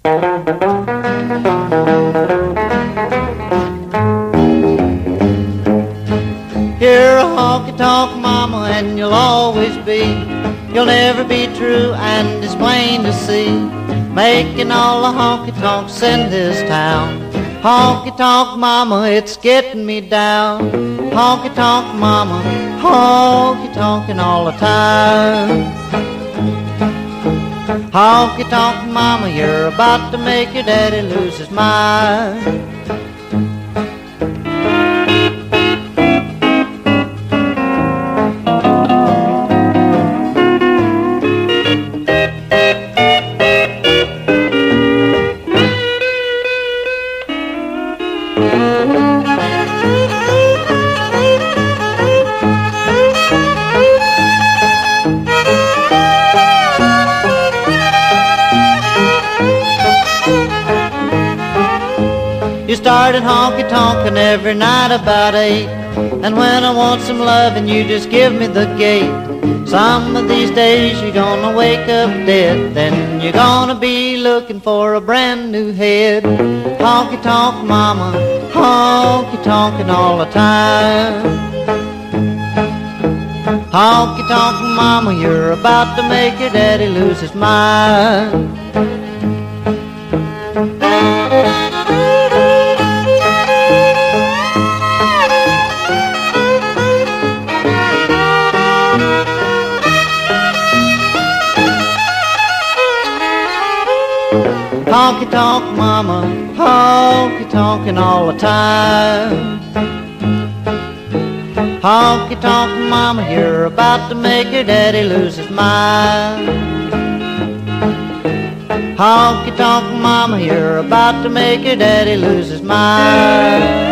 You're a honky-tonk mama and you'll always be. You'll never be true and it's plain to see. Making all the honky-tonks in this town. Honky-tonk mama, it's getting me down. Honky-tonk mama, honky-tonking all the time. Honky-tonk mama, you're about to make your daddy lose his mind. You started honky-tonkin' every night about 8, and when I want some lovin', you just give me the gate. Some of these days you're gonna wake up dead, then you're gonna be looking for a brand new head. Honky-tonk mama, honky-tonkin' all the time. Honky-tonk mama, you're about to make your daddy lose his mind. Honky-tonk mama, honky-tonkin' all the time. Honky-tonk mama, you're about to make your daddy lose his mind. Honky-tonk mama, you're about to make your daddy lose his mind.